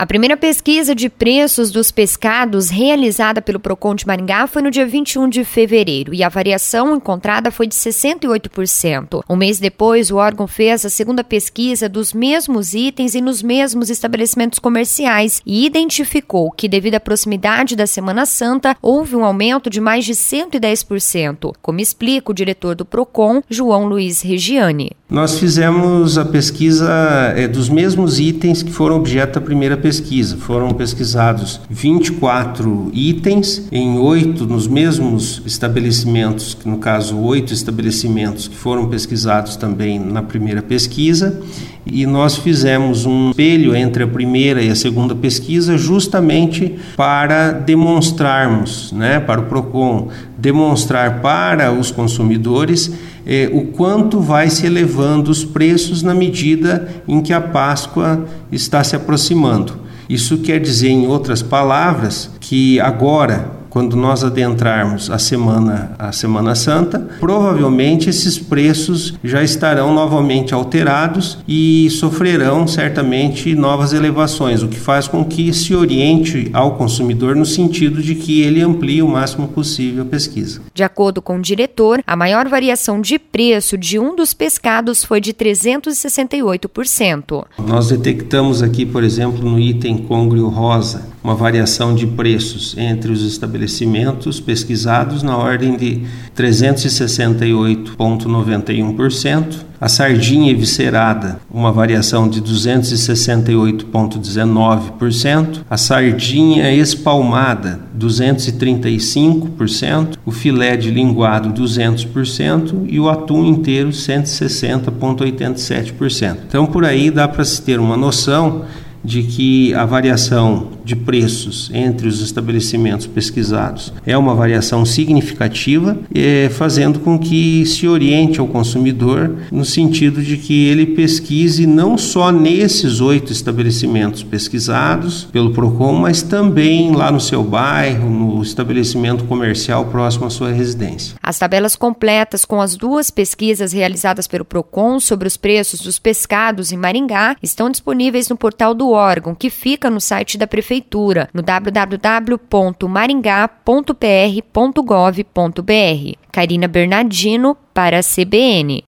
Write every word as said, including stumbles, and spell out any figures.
A primeira pesquisa de preços dos pescados realizada pelo Procon de Maringá foi no dia vinte e um de fevereiro e a variação encontrada foi de sessenta e oito por cento. Um mês depois, o órgão fez a segunda pesquisa dos mesmos itens e nos mesmos estabelecimentos comerciais e identificou que, devido à proximidade da Semana Santa, houve um aumento de mais de cento e dez por cento, como explica o diretor do Procon, João Luiz Regiani. Nós fizemos a pesquisa é, dos mesmos itens que foram objeto da primeira pesquisa. Foram pesquisados vinte e quatro itens em oito nos mesmos estabelecimentos, que no caso oito estabelecimentos que foram pesquisados também na primeira pesquisa, e nós fizemos um espelho entre a primeira e a segunda pesquisa justamente para demonstrarmos, né, para o Procon demonstrar para os consumidores eh, o quanto vai se elevando os preços na medida em que a Páscoa está se aproximando. Isso quer dizer, em outras palavras, que agora, quando nós adentrarmos a semana, a Semana Santa, provavelmente esses preços já estarão novamente alterados e sofrerão certamente novas elevações, o que faz com que se oriente ao consumidor no sentido de que ele amplie o máximo possível a pesquisa. De acordo com o diretor, a maior variação de preço de um dos pescados foi de trezentos e sessenta e oito por cento. Nós detectamos aqui, por exemplo, no item côngreo rosa, uma variação de preços entre os estabelecimentos pesquisados na ordem de trezentos e sessenta e oito vírgula noventa e um por cento. A sardinha eviscerada, uma variação de duzentos e sessenta e oito vírgula dezenove por cento. A sardinha espalmada, duzentos e trinta e cinco por cento. O filé de linguado, duzentos por cento. E o atum inteiro, cento e sessenta vírgula oitenta e sete por cento. Então, por aí dá para se ter uma noção de que a variação de preços entre os estabelecimentos pesquisados é uma variação significativa, eh, fazendo com que se oriente ao consumidor no sentido de que ele pesquise não só nesses oito estabelecimentos pesquisados pelo Procon, mas também lá no seu bairro, no estabelecimento comercial próximo à sua residência. As tabelas completas com as duas pesquisas realizadas pelo Procon sobre os preços dos pescados em Maringá estão disponíveis no portal do órgão, que fica no site da Prefeitura, no w w w ponto maringá ponto p r ponto gov ponto b r. Karina Bernardino, para a C B N.